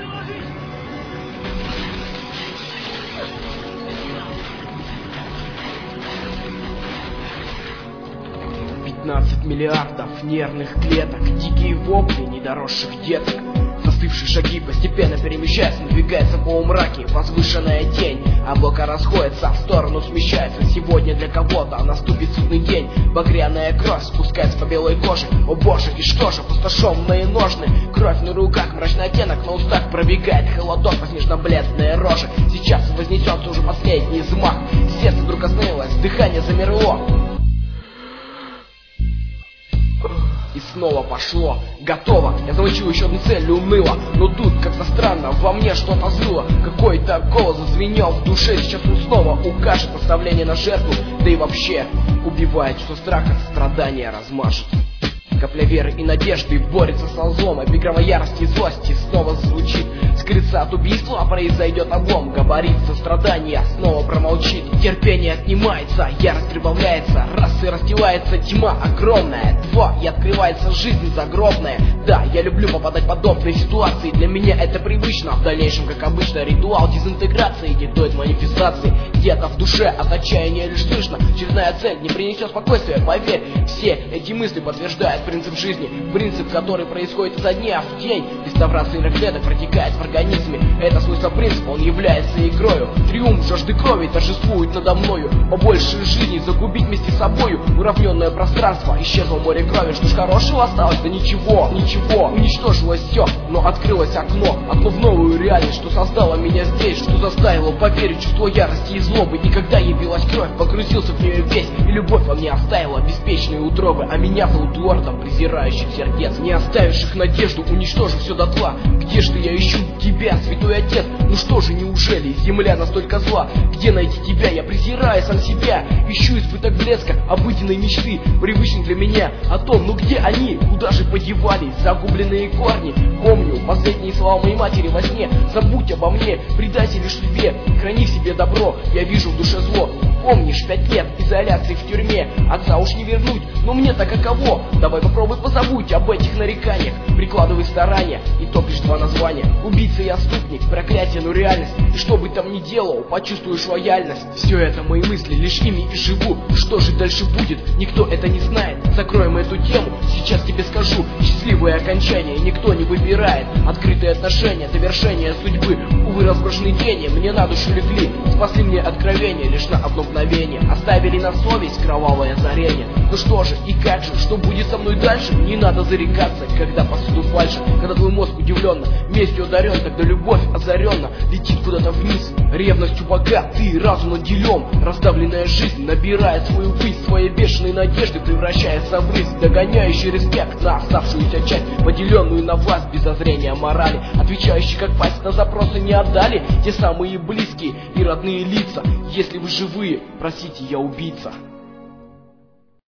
«15 миллиардов нервных клеток, дикие вопли недоросших деток, застывшие шаги постепенно перемещаются, надвигается по умраке возвышенная тень, облака расходятся, в сторону смещается. Сегодня для кого-то наступит судный день, багряная кровь спускается по белой коже. О боже, и что же, опустошенные ножны, кровь на руках, мрачный оттенок на устах, пробегает холодок по снежно-бледной роже. Сейчас вознесется уже последний взмах, сердце вдруг остановилось, дыхание замерло. И снова пошло. Готово. Я замочил еще одну цель, уныло. Но тут, как-то странно, во мне что-то зыло. Какой-то голос зазвенел в душе. Сейчас он снова укажет наставление на жертву. Да и вообще убивает, что страх от страдания размажет. Капля веры и надежды борется со злом. Эпиграмма ярости и злости снова звучит. Скрыться от убийства, произойдет облом. Габарит сострадания снова промолчит. Терпение отнимается, ярость прибавляется. Раз и расстилается тьма огромная. Два, и открывается жизнь загробная. Да, я люблю попадать в подобные ситуации. Для меня это привычно. В дальнейшем, как обычно, ритуал дезинтеграции диктует манифестации. Где-то в душе от отчаяния лишь слышно. Очередная цель не принесет спокойствия, поверь. Все эти мысли подтверждают принцип жизни, принцип, который происходит изо дня в день. Реставрация клеток протекает в организме. Это свойство принципа, он является игрою. Триумф жажды крови торжествует надо мною. Побольше жизни загубить вместе с собою. Уравненное пространство, исчезло море крови. Что ж хорошего осталось? Да ничего, ничего. Уничтожилось все, но открылось окно. Окно в новую реальность, что создало меня здесь, что заставило поверить чувство ярости и злобы. И когда явилась кровь, погрузился в нее весь. И любовь во мне оставила беспечные утробы. А меня зовут Лордом презирающих сердец, не оставивших надежду, уничтожив все дотла. Где ж ты, я ищу тебя, святой отец? Ну что же, неужели земля настолько зла? Где найти тебя? Я презираю сам себя. Ищу избыток блеска, обыденной мечты, привычных для меня о том, ну где они? Куда же подевались загубленные корни? Помню последние слова моей матери во сне. Забудь обо мне, предайся лишь себе, храни в себе добро, я вижу в душе зло. Помнишь, 5 лет изоляции в тюрьме, отца уж не вернуть, но мне-то каково? Давай попробуй позабудь об этих нареканиях, прикладывай старания, и топ лишь 2 названия. Убийца и отступник, проклятие, но реальность. И что бы там ни делал, почувствуешь лояльность. Все это мои мысли, лишь ими и живу. Что же дальше будет, никто это не знает. Закроем эту тему, сейчас тебе скажу. Счастливое окончание никто не выбирает. Открытые отношения, довершение судьбы. Увы, разброшенные тени мне на душу легли. Спасли мне откровение лишь на одно мгновение. Оставили на совесть кровавое озарение. Ну что же и как же, что будет со мной дальше? Не надо зарекаться, когда посуду фальши. Когда твой мозг удивленно, местью одарен, тогда любовь озаренно летит куда-то вниз. Ревностью богат, ты разум наделен. Раздавленная жизнь набирает свою высь. Свои бешеные надежды превращается в рысь. Догоняющий респект на оставшуюся часть, поделенную на власть без зазрения морали. Отвечающий как пасть на запросы не отдали те самые близкие и родные лица. Если вы живые, простите, я убийца.